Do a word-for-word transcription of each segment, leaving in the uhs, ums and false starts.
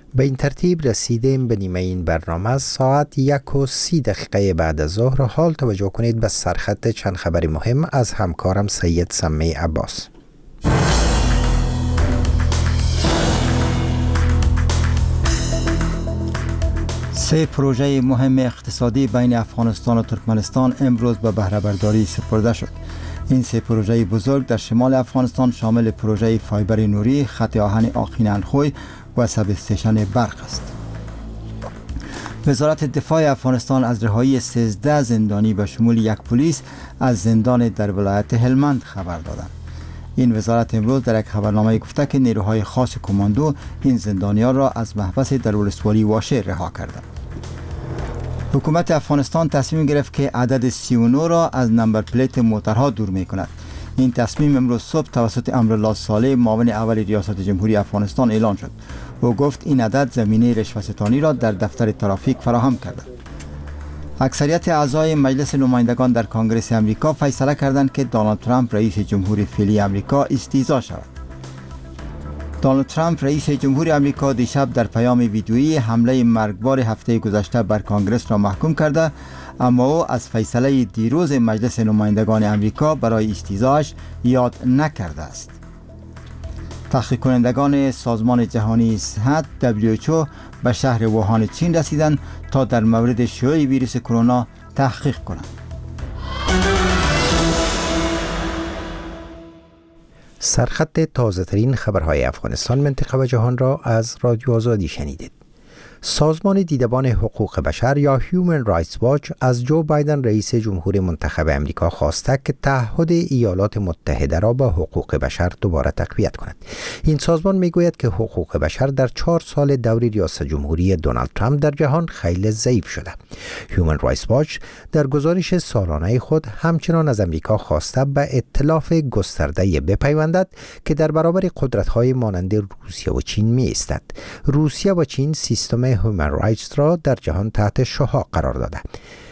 به این ترتیب رسیدیم به نیمه این برنامه. ساعت یک و سی دقیقه بعد از ظهر. حال توجه کنید به سرخط چند خبری مهم از همکارم سید سمی عباس. سه پروژه مهم اقتصادی بین افغانستان و ترکمنستان امروز به بهره برداری سپرده شد. این سه پروژه بزرگ در شمال افغانستان شامل پروژه فایبر نوری، خط آهن آخین الخوی و سب استیشن برق است. وزارت دفاع افغانستان از رهایی سیزده زندانی به شمول یک پلیس از زندان در ولایت هلمند خبر دادند. این وزارت امروز در یک خبرنامه گفته که نیروهای خاص کماندو این زندانیان را از محبس در ولسوالی واشه رها کردند. حکومت افغانستان تصمیم گرفت که عدد سی و نه را از نمبر پلیت موترها دور می کند. این تصمیم امروز صبح توسط امرالله صالح معاون اول ریاست جمهوری افغانستان اعلان شد. او گفت این عدد زمینه رشوه‌ستانی را در دفتر ترافیک فراهم کرده. اکثریت اعضای مجلس نمایندگان در کنگره امریکا فیصله کردند که دونالد ترامپ رئیس جمهوری فعلی امریکا استیضاح شود. دونالد ترامپ رئیس جمهوری امریکا دیشب در پیام ویدیویی حمله مرگبار هفته گذشته بر کنگره را محکوم کرده، اما او از فیصله دیروز مجلس نمایندگان امریکا برای استیضاحش یاد نکرده است. تحقیق کنندگان سازمان جهانی صحت دبلیو اچ او به شهر ووهان چین رسیدند تا در مورد شیوع ویروس کرونا تحقیق کنند. سرخط تازه ترین خبرهای افغانستان، منطقه و جهان را از رادیو آزادی شنیدید. سازمان دیدبان حقوق بشر یا هیومن رایتس واچ از جو بایدن رئیس جمهور منتخب امریکا خواسته که تعهد ایالات متحده را به حقوق بشر دوباره تقویت کند. این سازمان میگوید که حقوق بشر در چهار سال دور ریاست جمهوری دونالد ترامپ در جهان خیلی ضعیف شده. هیومن رایتس واچ در گزارش سالانه خود همچنان از امریکا خواسته به ائتلاف گسترده بپیوندد که در برابر قدرت‌های مانند روسیه و چین می ایستد. روسیه و چین سیستم هیومن رایتس را در جهان تحت شعاع قرار داده.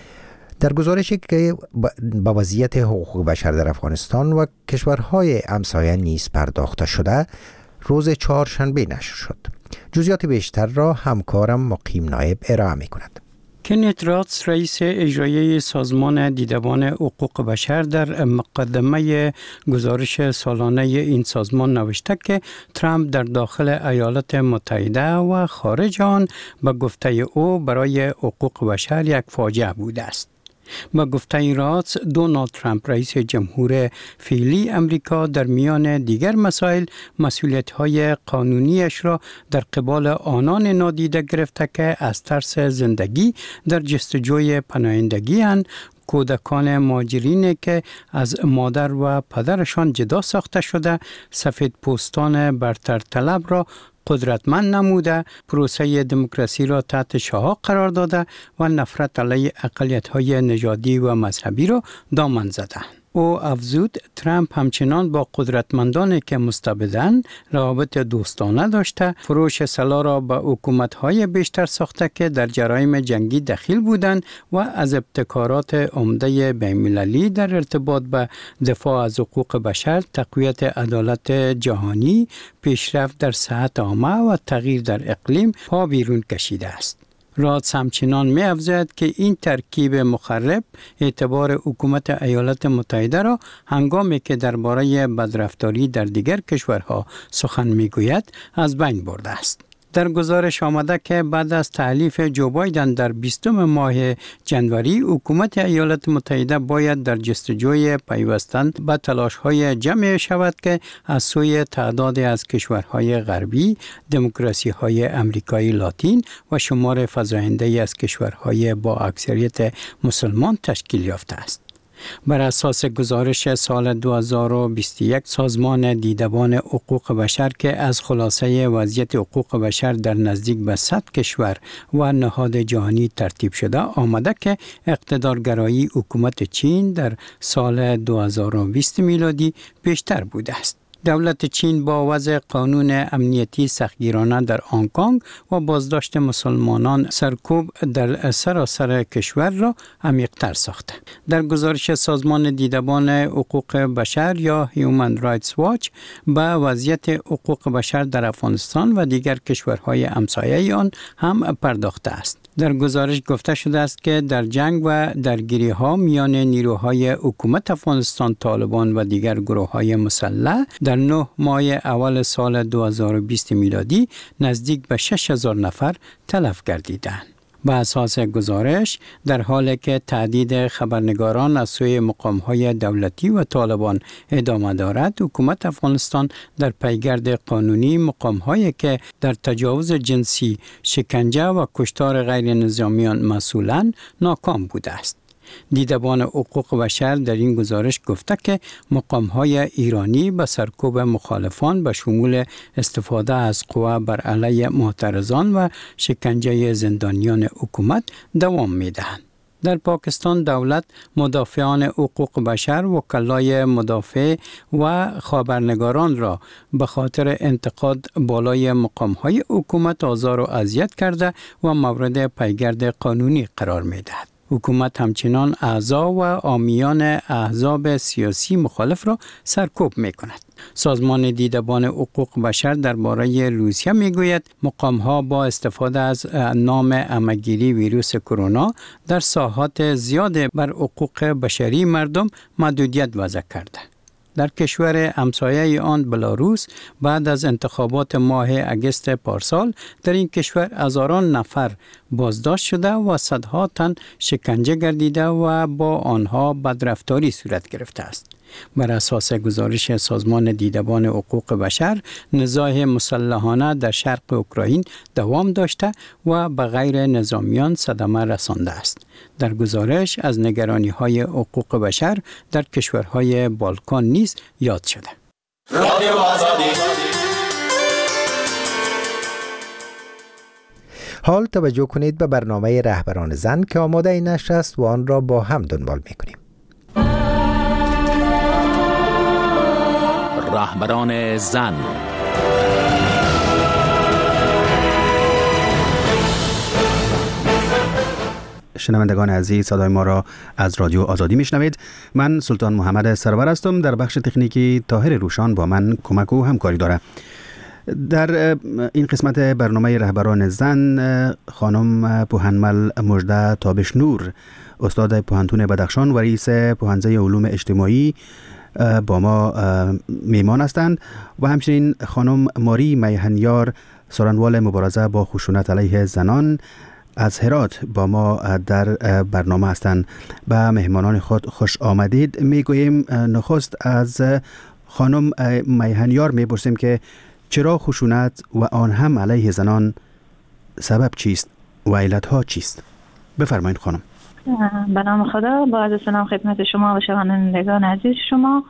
در گزارشی که با وضعیت حقوق بشر در افغانستان و کشورهای همسایه نیز پرداخته شده روز چهارشنبه نشر شد. جزئیات بیشتر را همکارم مقیم نایب ارائه می کند. کنت راتس رئیس اجرایی سازمان دیدبان حقوق بشر در مقدمه گزارش سالانه این سازمان نوشته که ترامپ در داخل ایالات متحده و خارج آن به گفته او برای حقوق بشر یک فاجعه بوده است. با گفته راتس، دونالد ترامپ رئیس جمهور فعلی امریکا در میان دیگر مسائل مسئولیت‌های قانونیش را در قبال آنان نادیده گرفته که از ترس زندگی در جستجوی پناهندگی اند، کودکان مهاجرین که از مادر و پدرشان جدا ساخته شده، سفید پوستان برتر طلب را قدرتمند نموده، پروسه دموکراسی را تحت شعاع قرار داده و نفرت علیه اقلیت‌های نژادی و مذهبی را دامن زده. او افزود ترامپ همچنان با قدرتمندانی که مستبدند روابط دوستانه داشته، فروش سلاح را به حکومت‌های بیشتر ساخته که در جرایم جنگی دخیل بودند و از ابتکارات عمده بین‌المللی در ارتباط به دفاع از حقوق بشر، تقویت عدالت جهانی، پیشرفت در صحت عامه و تغییر در اقلیم پا بیرون کشیده است. راتس همچنان می افزاید که این ترکیب مخرب اعتبار حکومت ایالات متحده را هنگامی که درباره بدرفتاری در دیگر کشورها سخن می گوید از بین برده است. در گزارش آمده که بعد از تحلیف جو بایدن در بیستم ماه جنوری، حکومت ایالات متحده باید در جستجوی پیوستن به تلاش‌های جمع شود که از سوی تعدادی از کشورهای غربی، دموکراسی‌های امریکای لاتین و شمار فزاینده‌ای از کشورهای با اکثریت مسلمان تشکیل یافته است. بر اساس گزارش سال دو هزار و بیست و یک سازمان دیدبان حقوق بشر که از خلاصه وضعیت حقوق بشر در نزدیک به صد کشور و نهاد جهانی ترتیب شده، آمده که اقتدارگرایی حکومت چین در سال دو هزار و بیست میلادی بیشتر بوده است. دولت چین با وضع قانون امنیتی سختگیرانه در هنگ کنگ و بازداشت مسلمانان سرکوب در سراسر کشور را عمیق‌تر ساخته. در گزارش سازمان دیدبان حقوق بشر یا هیومن رایتس واچ به وضعیت حقوق بشر در افغانستان و دیگر کشورهای همسایه آن هم پرداخته است. در گزارش گفته شده است که در جنگ و درگیری ها میان نیروهای حکومت افغانستان، طالبان و دیگر گروه های مسلح در نه ماه اول سال دو هزار و بیست میلادی نزدیک به شش هزار نفر تلف گردیدند. به اساس گزارش در حالی که تهدید خبرنگاران از سوی مقام‌های دولتی و طالبان ادامه دارد، حکومت افغانستان در پیگرد قانونی مقام‌هایی که در تجاوز جنسی، شکنجه و کشتار غیر نظامیان مسئولند ناکام بوده است. دیدبان حقوق بشر در این گزارش گفته که مقام‌های ایرانی به سرکوب مخالفان به شمول استفاده از قوه بر علیه معترضان و شکنجه زندانیان حکومت دوام می‌دهند. در پاکستان دولت مدافعان حقوق بشر، وکلای مدافع و خبرنگاران را به خاطر انتقاد بالای مقام‌های حکومت آزار و اذیت کرده و مورد پیگرد قانونی قرار می‌دهد. حکومت همچنان اعضا و حامیان احزاب سیاسی مخالف را سرکوب می کند. سازمان دیدبان حقوق بشر درباره روسیه می گوید مقام‌ها با استفاده از نام همه‌گیری ویروس کرونا در ساحات زیاد بر حقوق بشری مردم محدودیت وضع کرده. در کشور همسایه آن بلاروس بعد از انتخابات ماه اگست پارسال در این کشور هزاران نفر بازداشت شده و صدها تن شکنجه گردیده و با آنها بدرفتاری صورت گرفته است. بر اساس گزارش سازمان دیدبان حقوق بشر، نزاع مسلحانه در شرق اوکراین دوام داشته و به غیر نظامیان صدمه رسانده است. در گزارش از نگرانی‌های حقوق بشر در کشورهای بالکان نیز یاد شده. رادیو آزادی. حال توجه کنید به برنامه رهبران زن که آماده نشر است و آن را با هم دنبال می‌کنیم. رهبران زن. شنوندگان عزیز، صدای ما را از رادیو آزادی میشنوید. من سلطان محمد سرور هستم. در بخش تکنیکی طاهر روشان با من کمک و همکاری داره. در این قسمت برنامه رهبران زن خانم پوهنمل مژده تابشنور، استاد پوهنتون بدخشان و رئیس پوهنځی علوم اجتماعی با ما میمان هستند و همچنین خانم ماری میهنیار، سرانوال مبارزه با خشونت علیه زنان از هرات با ما در برنامه هستند. به مهمانان خود خوش آمدید میگوییم. نخست از خانم میهنیار میپرسیم که چرا خشونت و آن هم علیه زنان سبب چیست و علتها چیست؟ بفرمایید خانم. به نام خدا، با عرض سلام خدمت شما و شنوندگان عزیز شما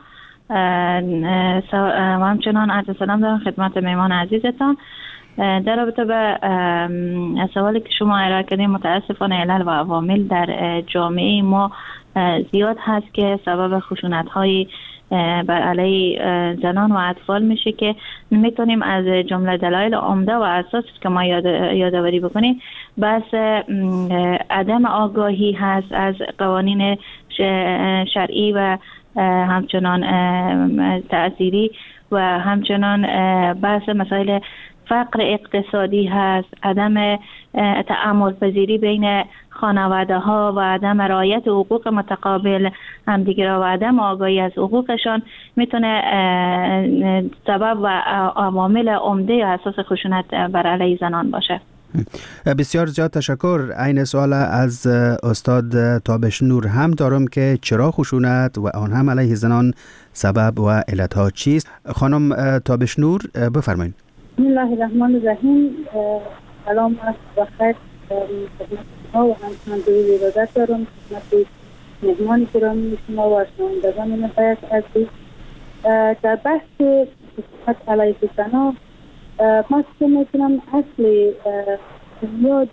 و همچنان عرض سلام دارم خدمت مهمان عزیزتان. در رابطه به سوالی که شما ارائه کردین، متاسفانه علل و عوامل در جامعه ما زیاد هست که سبب خشونت‌های بر علیه زنان و اطفال میشه که میتونیم از جمله دلایل عمده و اساسی که ما یاد یادآوری بکنیم بس عدم آگاهی هست از قوانین شرعی و همچنان تأثیری و همچنان بحث مسائل فقر اقتصادی هست، عدم تعامل پذیری بین خانواده ها و عدم رعایت حقوق متقابل همدیگر و عدم آگاهی از حقوقشان میتونه سبب و عوامل عمده اساس خشونت بر علیه زنان باشه. بسیار زیاد تشکر. عین سوال از استاد تابشنور هم دارم که چرا خشونت و آن هم علیه زنان سبب و علتها چیست؟ خانم تابشنور بفرمایید. بسم الله الرحمن الرحیم. سلام و خیر خدمت شما و همچنان دوی ارادت دارم خدمت مهمان گرامی شما و شنوندگان نهایت عزیز. در بحث خشونت علیه زنان ما که میتونم اصل بنیاد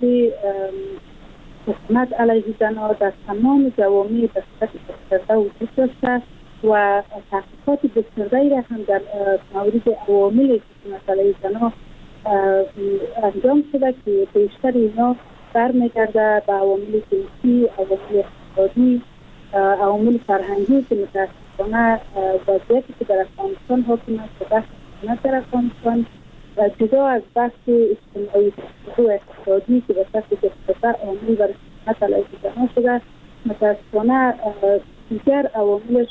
خشونت علیه زنان در تمام جوامع بشر وجود داشته و تحقیقات گسترده‌ای را هم در مورد عوامل مسئله زنا انجام شده که بیشتر اینا برمیگرده به عوامل سیاسی، عوامل اقتصادی، عوامل فرهنگی که متاسفانه وضعیتی که در افغانستان حاکم است و بحث سنت در افغانستان جدا از بحث اجتماعی و اقتصادی که به سطح کشور عامل برای سنت علیه زنان شده، متاسفانه دیگر عواملش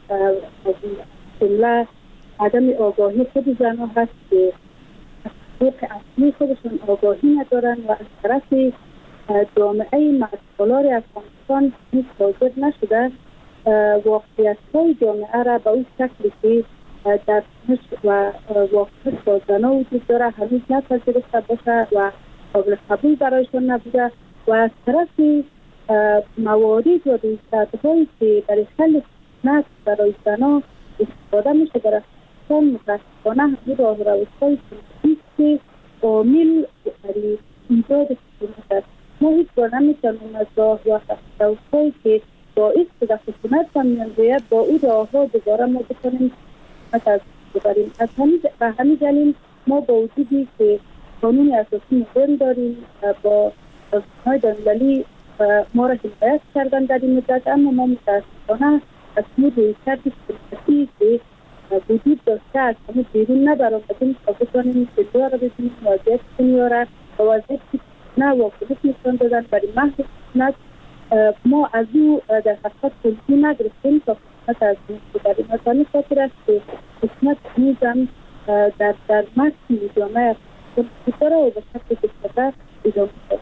جمله عدم آگاهی خود زنان هست که حقوق اصلی خودشون آگاهی ندارن و از طرف جامعه مسئولار افغانستان هیچ حاضر نشده واقعیت های جامعه را به اون شکلی که در تنش و واقعیت با زنان وجود داره هنوز نپذیرفته باشه و قابل قبول برایشان نبوده و از طرف موارد و رویکردهایی که برای حل نفس برای زنان استفاده میشه در افغانستان متاسفانه همین راه روش‌های سیاسی که عامل برای ایجاد خشونت است. ما هیچ بار نمیتونیم از راه و روش‌هایی که باعث شده خشونت و میانجویت با او راهها دوباره ما بتونیم از ببریم. از همین دلیل ما با وجودی که قانون اساسی مدرن داریم با سازمان‌های بین‌المللی ما را حمایت کردن در این مدت، اما ما متاسفانه از اون رویکرد سیاسی که وجود داشته از همه بیرون نبرآمدیم تا بتوانیم جلو را ببینیم وضعیت دنیا را و وضعیت که نه واکنش نشان دادن برای محض خشونت ما از او در حقیقت کلفی نگرفتیم تا خشونت از این ببریم. از همین خاطر است که خشونت هنوزم در در متن جامعه وجود داره و به شکل گسترده ادامه دارد.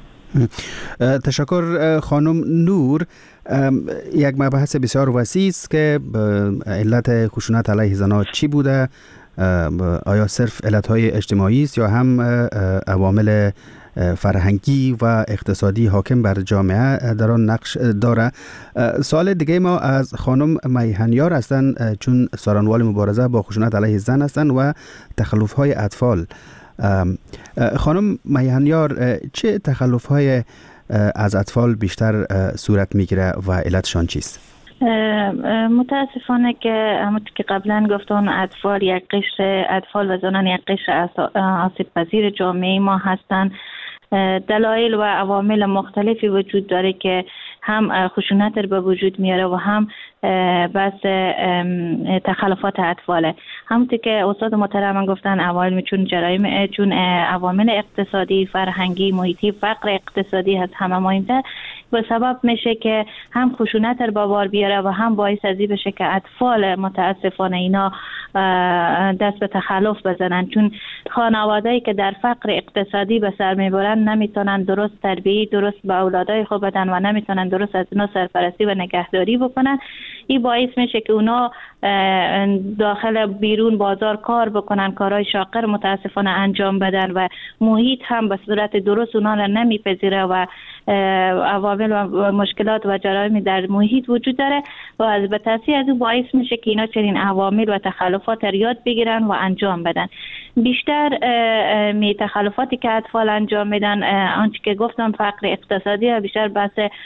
تشکر خانم نور. یک مبحث بسیار وسیع است که علت خشونت علیه زنان چی بوده؟ آیا صرف علتهای اجتماعی است یا هم عوامل فرهنگی و اقتصادی حاکم بر جامعه در آن نقش داره؟ سوال دیگه ما از خانم میهنیار هستند، چون سارنوال مبارزه با خشونت علیه زن هستند و تخلف‌های اطفال. خانم میهنیار، چه تخلف‌های از اطفال بیشتر صورت میگیره و علتشان چیست؟ متاسفانه که همونطور که قبلا گفتم اطفال یک قشر اطفال و زنان یک قشر آسیب پذیر جامعه ما هستند. دلایل و عوامل مختلفی وجود داره که هم خشونت رو به وجود میاره و هم بس تخلفات اطفاله. همونطور که استاد محترم گفتن عوامل چون جرایم چون عوامل اقتصادی، فرهنگی، محیطی، فقر اقتصادی هست همه مهمتر به سبب میشه که هم خشونت رو به بار بیاره و هم باعث از این بشه که اطفال متاسفانه اینا دست به تخلف بزنن، چون خانواده‌ای که در فقر اقتصادی به سر میبرن نمیتونن درست تربیت درست به اولادای خود بدن و نمیتونن درست از اینا سرپرستی و نگهداری بکنن. این باعث میشه که اونا داخل بیرون بازار کار بکنن، کارهای شاقر متاسفانه انجام بدن و محیط هم به صورت درست اونا را نمیپذیره و عوامل و مشکلات و جرایم در محیط وجود داره و از به تاثیر از اون باعث میشه که اینا چنین عوامل و تخلفات را یاد بگیرن و انجام بدن. بیشتر می تخلفاتی که اطفال انجام میدن آنچه که گفتم فقر اقتصادی و بیشتر بحث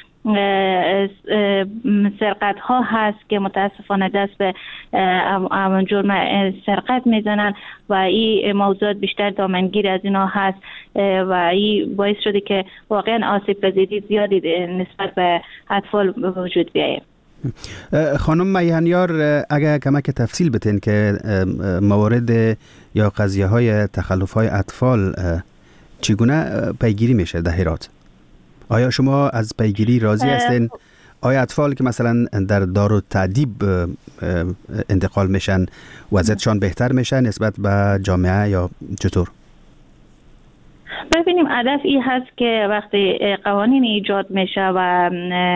سرقت ها هست که متاسفانه دست به جرم سرقت میزنن و این موضوعات بیشتر دامنگیر از اینا هست و این باعث شده که واقعا آسیب پذیری زیادی نسبت به اطفال وجود بیاید. خانم میهنیار، اگر کمک تفصیل بتین که موارد یا قضیه های تخلف های اطفال چگونه پیگیری میشه در هرات؟ آیا شما از پیگیری راضی هستین؟ آیا اطفال که مثلا در دارالتعدیب انتقال میشن وضعیتشان بهتر میشه نسبت به جامعه یا چطور؟ ببینیم هدف این هست که وقتی قوانین ایجاد میشه و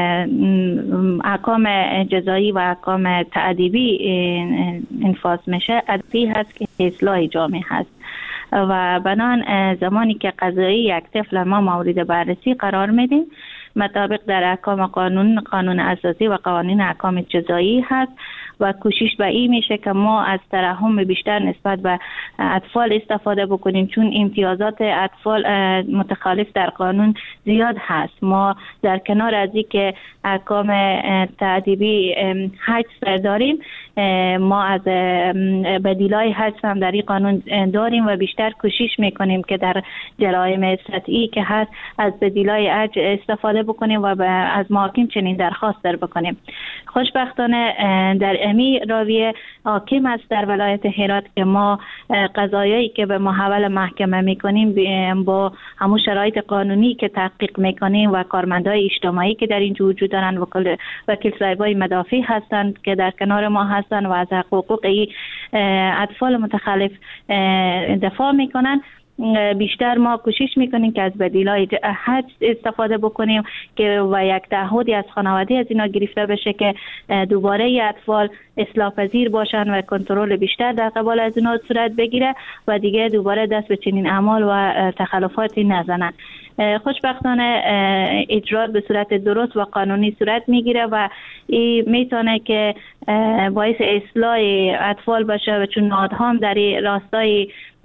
احکام جزایی و احکام تعذیبی انفاذ میشه، هدف این هست که اصلاح جامعه هست و بنان زمانی که قضایی یک طفل ما مورد بررسی قرار میدیم مطابق در احکام قانون قانون اساسی و قوانین احکام جزایی هست و کوشش به این میشه که ما از ترحم بیشتر نسبت به اطفال استفاده بکنیم، چون امتیازات اطفال متخالف در قانون زیاد هست. ما در کنار از این که احکام تأدیبی حجز داریم، ما از بدیلای حجز هم در این قانون داریم و بیشتر کوشش میکنیم که در جرایم سطحی که هست از بدیلای حجز استفاده بکنیم و از محاکم چنین درخواست در بکنیم. خوشبختانه در امی راویه حاکم است در ولایت هرات که ما قضایایی که به محول محکمه میکنیم با همون شرایط قانونی که تحقیق میکنیم و کارمندای اجتماعی که در اینجا وجود دارن و وکیل صاحبای مدافع هستند که در کنار ما هستند و از حقوق اطفال متخلف دفاع میکنن، بیشتر ما کوشش میکنیم که از بدیلای حجز استفاده بکنیم که و یک تعهدی از خانواده از اینا گرفته بشه که دوباره اطفال اصلاح پذیر باشن و کنترل بیشتر در قبال از اینا صورت بگیره و دیگه دوباره دست به چنین اعمال و تخلفاتی نزنن. خوشبختانه اجرات به صورت درست و قانونی صورت میگیره و این میتونه که باعث اصلاح اطفال باشه و چون نهادها هم در راستای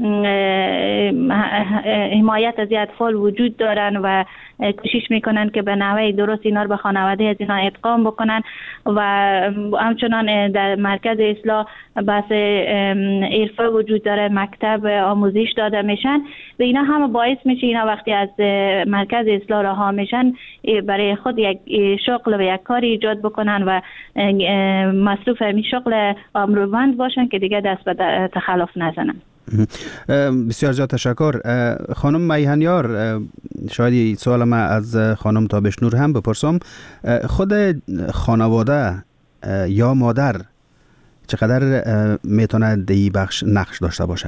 حمایت از اطفال وجود دارن و کوشش میکنن که به نحوه درست اینا رو به خانواده از اینا ادغام بکنن و همچنان در مرکز اصلاح بحث عرفه وجود داره، مکتب آموزش داده میشن و اینا هم باعث میشه اینا وقتی از مرکز اصلاح رها میشن برای خود یک شغل و یک کاری ایجاد بکنن و مصروف همین شغل امروزمند باشن که دیگه دست به تخلف نزنن. بسیار زیاد تشکر. خانم میهنیار، شاید سوال ما از خانم تابشنور هم بپرسم، خود خانواده یا مادر چقدر میتونه دی بخش نقش داشته باشه؟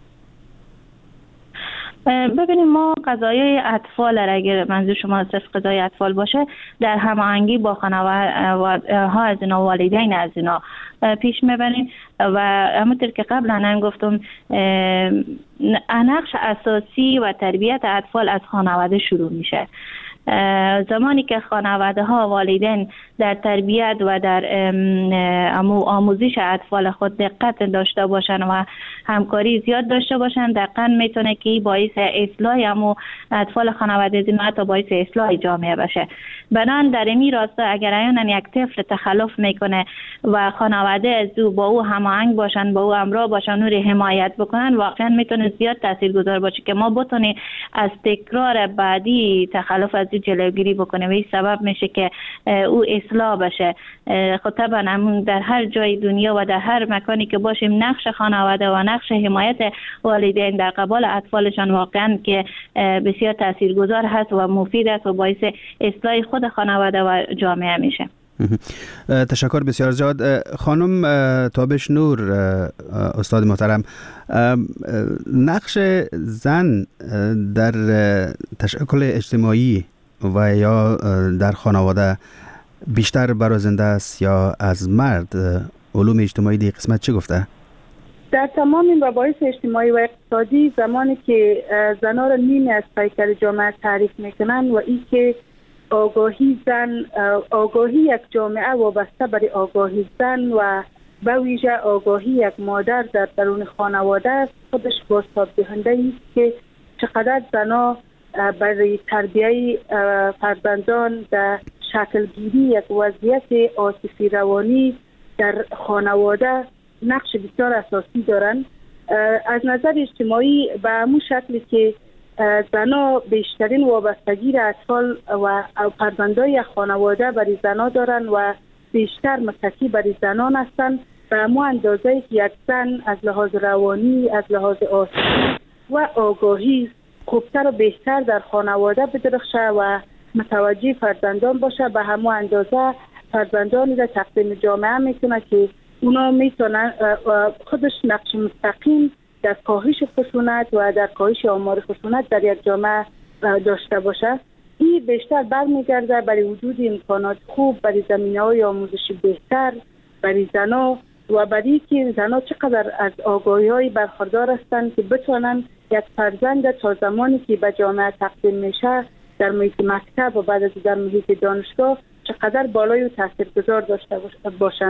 ببینیم ما قضایای اطفال را اگر منظور شما صرف قضای اطفال باشه در هماهنگی با خانواده ها از اینا، والدین از اینا پیش میبریم و همونطور که قبلا هم گفتم نقش اساسی و تربیت اطفال از خانواده شروع میشه. زمانی که خانواده ها والدین در تربیت و در آموزش اطفال خود دقت داشته باشن و همکاری زیاد داشته باشن، دقیقاً میتونه که باعث اصلاح امو اطفال خانواده زینا حتی باعث اصلاح جامعه بشه. بنان در این راستا اگر اینا یک طفل تخلف میکنه و خانواده از او با او هماهنگ باشن، با او همراه باشن، او رو حمایت بکنن، واقعا میتونه زیاد تاثیرگذار باشه که ما بتونیم از تکرار بعدی تخلف از جلوگیری بکنه و این سبب میشه که او اصلاح بشه. خب طبعا در هر جای دنیا و در هر مکانی که باشیم نقش خانواده و نقش حمایت والدین در قبال اطفالشان واقعا که بسیار تاثیرگذار هست و مفید است و باعث اصلاح خود خانواده و جامعه میشه. تشکر بسیار زیاد. خانم تابشنور، استاد محترم، نقش زن در تشکل اجتماعی و یا در خانواده بیشتر برازنده است یا از مرد؟ علوم اجتماعی دی قسمت چه گفته؟ در تمام این مباحث اجتماعی و اقتصادی زمانی که زنها را نیمی از پیکر جامعه تعریف میکنن و این که آگاهی زن، آگاهی یک جامعه وابسته برای آگاهی زن و به ویژه آگاهی یک مادر در درون خانواده است، خودش بازتاب دهنده است که چقدر زنها برای تربیه فرزندان در شکلگیری یک وضعیت عاطفی روانی در خانواده نقش بسیار اساسی دارند. از نظر اجتماعی به همون شکلی که زنها بیشترین وابستگی را اطفال و فرزندای خانواده برای زنها دارند و بیشتر متکی برای زنان هستند، به همون اندازه که یک زن از لحاظ روانی، از لحاظ عاطفی و آگاهی خوبتر و بهتر در خانواده بدرخشه و متوجه فرزندان باشه، به همون اندازه فرزندانی را تقدیم جامعه میکنه که اونا میتونن خودش نقش مستقیم در کاهش خشونت و در کاهش آمار خشونت در یک جامعه داشته باشه. این بیشتر برمیگرده برای وجود امکانات خوب برای زمینه‌های آموزشی بهتر برای زنها و برای که زنها چقدر از آگاهی‌های برخوردار هستند که بتونن یک فرزند تا زمانی که به جامعه تقدیم میشه در محیط مکتب و بعد از در محیط دانشگاه چقدر بالای و تاثیرگذار داشته باشند.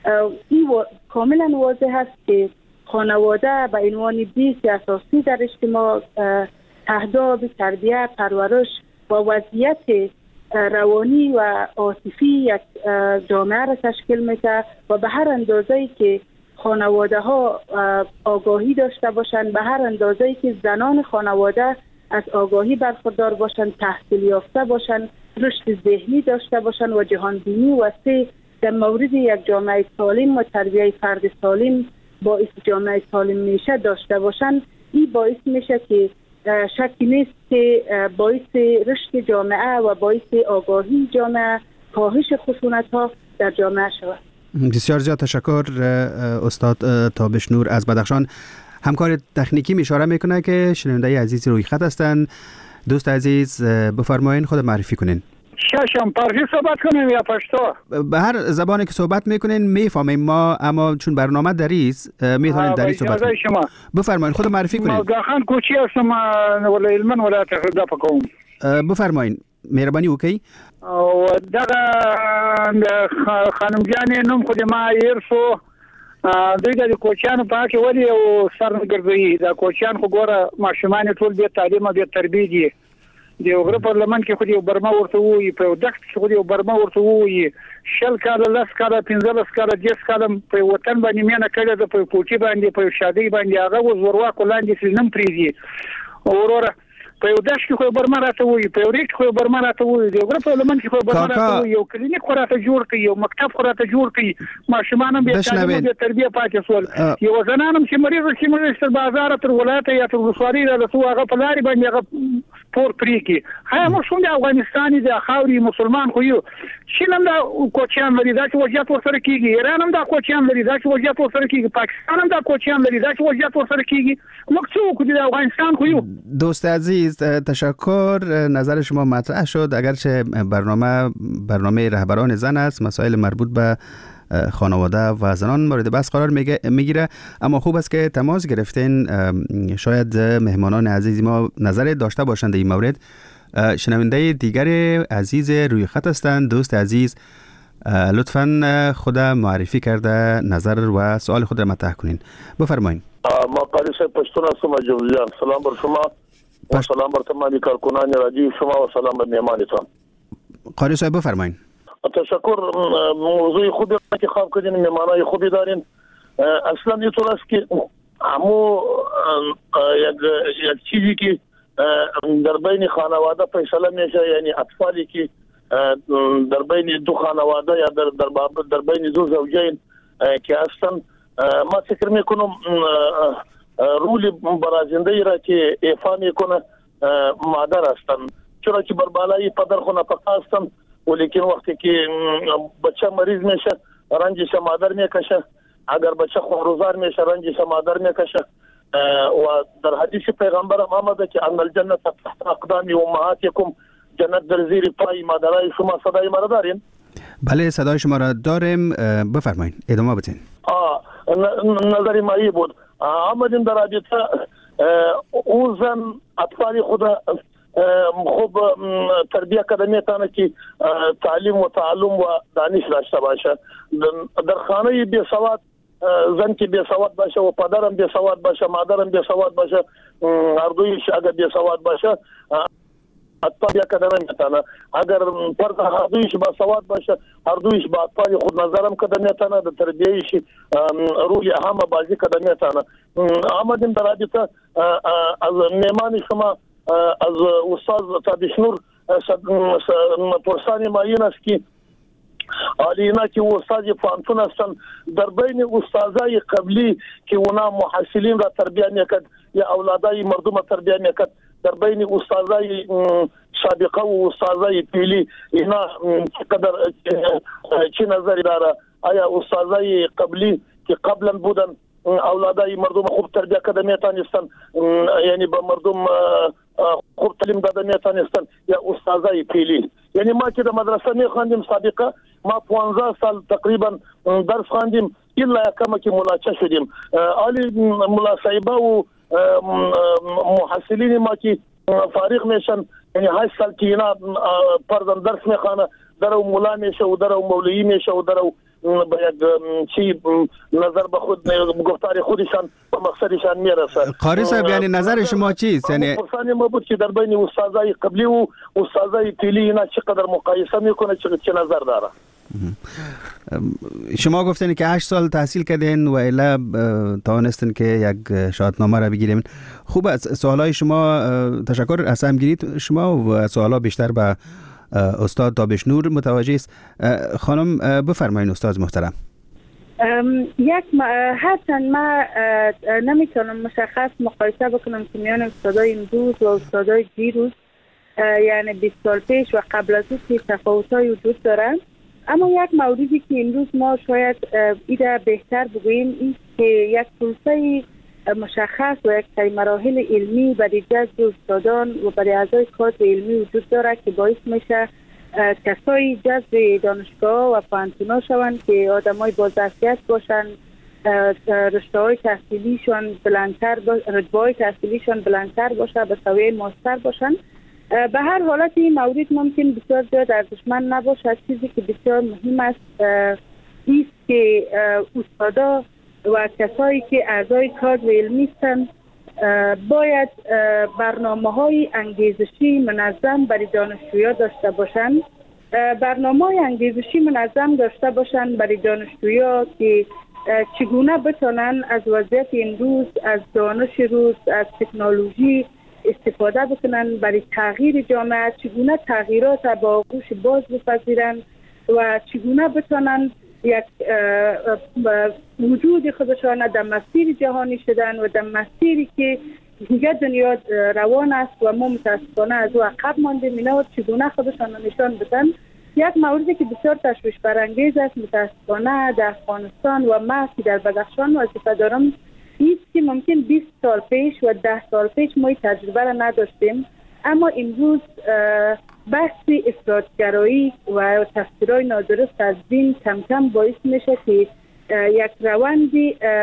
این کاملا واضح است که خانواده به عنوان بیس اساسی در اجتماع تهداب تربیت، پرورش و وضعیت روانی و عاطفی یک جامعه را تشکیل میده و به هر اندازه‌ای که خانواده ها آگاهی داشته باشند، به هر اندازه‌ای که زنان خانواده از آگاهی برخوردار باشند، تحصیل یافته باشند، رشد ذهنی داشته باشند و جهانبینی وسیع در مورد یک جامعه سالم و تربیت فرد سالم باعث جامعه سالم میشه داشته باشند، این باعث میشه که شکی نیست که باعث رشد جامعه و باعث آگاهی جامعه، کاهش خشونت ها در جامعه شود. بسیار زیاد تشکر استاد تابش نور از بدخشان. همکار تکنیکی اشاره میکنه که شنونده عزیز روی خط هستند. دوست عزیز بفرمایید خود معرفی کنین. ششم پارسی صحبت کنیم یا پشتو؟ به هر زبانی که صحبت میکنین میفهمیم ما، اما چون برنامه دریست میتونین دری صحبت کنین. بفرمایید خود معرفی کنین. ملگاخان کوچی هستم ولی علمان ولایت ارداف کوم. بفرمایید مهربانی وکي. او دغه خانم جان نوم خو ما يرسو دوی د کوچیانو پاکه ولي او سر ګرځي دا کوچیان خو ګوره ماشومان ټول به تعلیم به تربیه دي دی وګړه پارلمان کې خو دی برما ورته وي په دغه خو دی برما ورته وي شل کاله لاس کاله پنځلس کاله دیس کاله په وطن باندې مینه کړې ده په پوچی باندې په شادي باندې هغه وزوروا کولاندې سلنم پریزي اورور په یو داش کې خو برما راته وي په یو ریټ خو برما راته وي دی وګړه پارلمان کې خو برما راته وي یو کلینیک خو راته جوړ کړي یو مکتب خو راته جوړ کړي ماشومان به تعلیم به تربیه پاتې سول یو زنانم چې مریض چې مریض تر بازار تر ولایت یا تر وسواري راته هغه په لاري باندې هغه پور پریکی هغه مو شوم د افغانستان د خاوري مسلمان خو یو شینم دا کوچیان لري دا چې وضعیت ورسره کیږي ایران هم دا کوچیان لري دا چې وضعیت ورسره کیږي پاکستان هم دا کوچیان لري دا چې وضعیت ورسره کیږي مکتوب کو د افغانستان خو یو. دوست عزیز تشکر، نظر شما مطرح شد. اگرچه برنامه برنامه رهبران زن است، مسائل مربوط به خانواده و زنان مورد بحث قرار میگیره، اما خوب است که تماس گرفتین. شاید مهمانان عزیز ما نظر داشته باشند این مورد. شنونده دیگر عزیز روی خط هستند. دوست عزیز لطفاً خود معرفی کرده نظر و سوال خود را مطرح کنین. بفرمایید. ما قاری صاحب پشتون هستم از جوزیان. سلام بر شما و سلام بر تمامی کارکنان رادیو شما و سلام بر مهمانتان. قاری صاحب بفرمایید. تشکر. موضوع خوبی انتخاب کردین، مهمانای خوبی دارین. اصلا اینطور است که همو یک یک چیزی که در بین خانواده فیصله میشه، یعنی اطفالی که در بین دو خانواده یا در در, در بین دو زوجین که هستن، ما فکر میکنم رول برازنده ای را که ایفا میکنه مادر هستن، چرا که بر بالای پدر خو نفقه هستن، ولیکن وقتی که بچه مریض میشه رنجش مادر میکشه، اگر بچه خونروزار میشه رنجش مادر میکشه. و در حدیث پیغمبر هم آمده که ان الجنت تحت اقدام امهاتکم، جنت در زیر پای مادرای شما. صدای ما را دارین؟ بله صدای شما را داریم، بفرمایید ادامه بدین. آه نظری ما ای بود. آمدیم در رابطه او زن اطفال خود خوب تربیه کردن تانه که تعلیم و تعلم و دانش داشته باشه. در خانه بی سواد زن که بی سواد باشه و پدرم بی سواد باشه، مادرم بی سواد باشه، هر دویش اگر بی سواد باشه اطفال کردن میتونه. اگر فرد هر دویش با سواد باشه هر دویش با اطفال خود نظرم کردن میتونه، در تربیهش رولی اهم بازی کردن میتونه. آمدیم در رابطه از مهمان شما از استاد تابشنور پرسانی ما این است که آلینا که استاد فانتون هستن، در بین استادای قبلی که اونا محصلین را تربیه میکرد یا اولادای مردم تربیه میکرد، در بین استادای سابقه و استادای پیلی اینا چقدر چی نظری داره؟ آیا استادای قبلی که قبلا بودن اولادای مردم خوب تربیه کرده میتونستن، یعنی به مردم خوب تعلیم داده میتونستن، یا استادای پیلی؟ یعنی ما که در مدرسه میخواندیم سابقه، ما پانزده سال تقریبا درس خواندیم الا کما که ملاچه شدیم. آلی ملا صاحبه و محصلین ما که فارغ میشن، یعنی هشت سال که اینا پردن درس میخوانه، درو مولا میشه و درو مولوی میشه و درو به یک چی نظر به خود گفتار خودشان به مقصدشان میرسند. قاری صاحب یعنی نظر شما چیست؟ یعنی پرسان ما بود که در بین استادای قبلی و استادای فعلی اینا چقدر مقایسه میکنه، چه نظر داره؟ شما گفتین که هشت سال تحصیل کردین و الا توانستین که یک شهادتنامه را بگیرین. خوب است. سوالای شما تشکر از همگیری شما و سوالا بیشتر به استاد دابشنور متوجه است. خانم بفرمایید استاد محترم. یک هرچند ما نمیتونم مشخص مقایسه بکنم که میان استادای امروز و استادای دیروز یعنی بیست سال پیش و قبل از او تفاوت‌های وجود دارند، اما یک موردی که امروز ما شاید ایده بهتر بگوییم این که یک پروسه مشخص و یک سری مراحل علمی برای جذب استادان و برای اعضای کادر علمی وجود داره که باعث میشه کسایی جذب دانشگاه و پانتونا شوند که آدمای با ظرفیت باشن، رشته‌های تحصیلیشان بلندتر باشه، رتبه‌های تحصیلیشان بلندتر باشه، به سویه ماستر باشن. به هر حالت این مورد ممکن بسیار زیاد ارزشمند نباشه. چیزی که بسیار مهم است ایست که استادا و کسایی که اعضای کادر علمی هستند باید برنامه‌های انگیزشی منظم برای دانشجویان داشته باشند. برنامه‌های انگیزشی منظم داشته باشند برای دانشجویان که چگونه بتونن از وضعیت امروز، از دانش روز، از تکنولوژی استفاده بکنن برای تغییر جامعه، چگونه تغییرات با آغوش باز بپذیرن و چگونه بتونن یک وجود خودشان در مسیر جهانی شدن و در مسیری که دیگه دنیا روان است و ما متاسفانه از او عقب ماندیم، اینا چگونه خودشان نشان بدن. یک موردی که بسیار تشویش برانگیز است متاسفانه در افغانستان و ما که در بدخشان وظیفه دارم ایست که ممکن بیست سال پیش و ده سال پیش ما تجربه را نداشتیم، اما امروز بحث افراطگرایی و تفسیرهای نادرست از دین کم کم باعث میشه که یک روند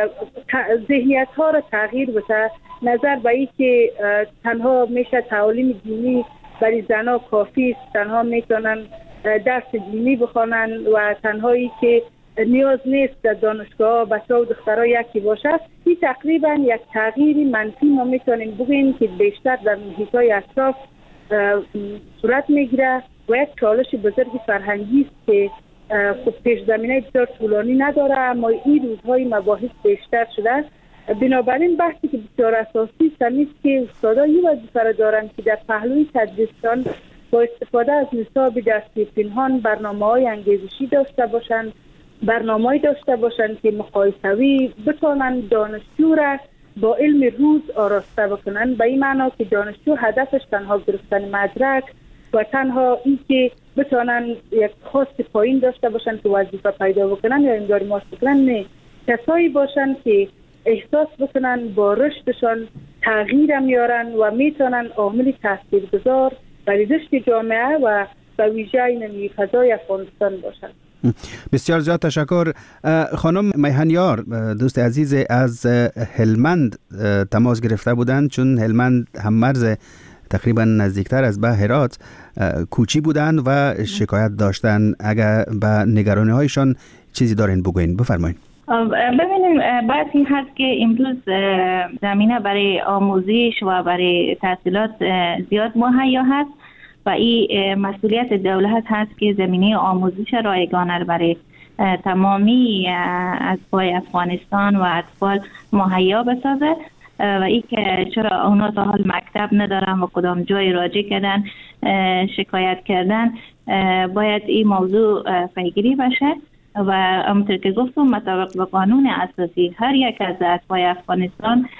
ذهنیت ها را تغییر بده. نظر به این که تنها میشه تعالیم دینی برای زنها کافی است، تنها میتونن درس دینی بخوانن و تنهایی که نیاز نیست در دانشگاه بچه‌ها و دخترها یکی باشد. این تقریبا یک تغییری منفی ما میتونیم بگوییم که بیشتر در محیط‌های اطراف صورت میگیره و یک چالش بزرگ فرهنگی است که خب پیش زمینه بسیار طولانی نداره، اما این روزهای مباحث بیشتر شده. بنابراین بحثی که بسیار اساسی است که استادا این وظیفه را دارند که در پهلوی تدریسشان با استفاده از نصاب درسی پنهان برنامه‌های انگیزشی داشته باشند، برنامه‌ای داشته باشند که مقایسوی بتوانن دانشجو را با علم روز آراسته بکنن، به این معنا که دانشجو هدفش تنها گرفتن مدرک و تنها این که بتوانن یک خواست پایین داشته باشن که وظیفه پیدا بکنن یا امداری ماست بکنن، نه، کسایی باشن که احساس بکنن با رشدشان تغییر میارن و میتونن عامل تاثیرگذار برای رشد جامعه و به ویژه این فضای افغانستان باشن. بسیار زیاد تشکر. خانم میهنیار دوست عزیز از هلمند تماس گرفته بودند، چون هلمند هم مرز تقریبا نزدیکتر از به هرات کوچی بودند و شکایت داشتن. اگر به نگرانی هایشان چیزی دارین بگوین بفرمایید. ببینیم بعد این هست که امروز زمینه برای آموزش و برای تحصیلات زیاد مهیا هست و این مسئولیت دولت هست که زمینه آموزش رایگانه برای تمامی اطفال افغانستان و اطفال مهیا بسازه و این که چرا اونا تا حال مکتب ندارن و کدام جای راجع کردن شکایت کردن، باید این موضوع پیگیری بشه و همونطور که گفتم مطابق به قانون اساسی هر یک از اطفال افغانستان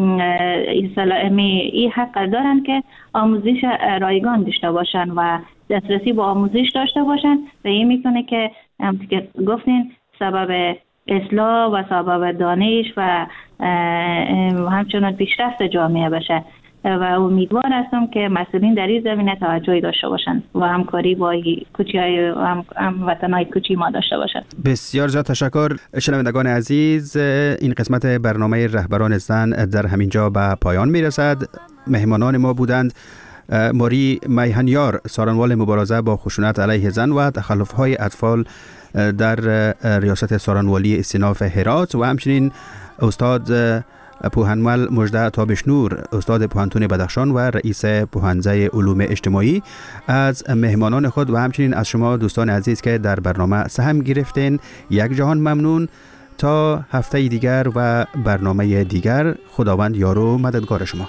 این حق دارن که آموزش رایگان داشته باشن و دسترسی به آموزش داشته باشن و این میکنه که همونطور که گفتین سبب اصلاح و سبب دانش و همچنان پیشرفت جامعه بشه و امیدوار هستم که مسئولین در این زمینه توجهی داشته باشند و همکاری با کوچی‌های هم وطن‌های کوچی ما داشته باشند. بسیار زیاد تشکر. شنوندگان عزیز، این قسمت برنامه رهبران زن در همینجا به پایان میرسد. مهمانان ما بودند ماری میهنیار، سارنوال مبارزه با خشونت علیه زن و تخلف‌های اطفال در ریاست سارنوالی استیناف هرات، و همچنین استاد پوهنمل مژده تابشنور، استاد پوهنتون بدخشان و رئیس پوهنځی علوم اجتماعی، از مهمانان خود و همچنین از شما دوستان عزیز که در برنامه سهم گرفتین یک جهان ممنون. تا هفته دیگر و برنامه دیگر، خداوند یار و مددگار شما.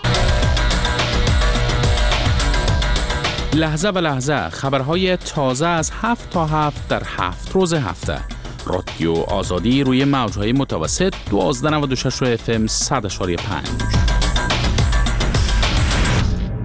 لحظه به لحظه خبرهای تازه از هفت تا هفت در هفت روز هفته. رادیو آزادی روی موجهای متوسط دوازده و نود و شش اف ام صد و پنج.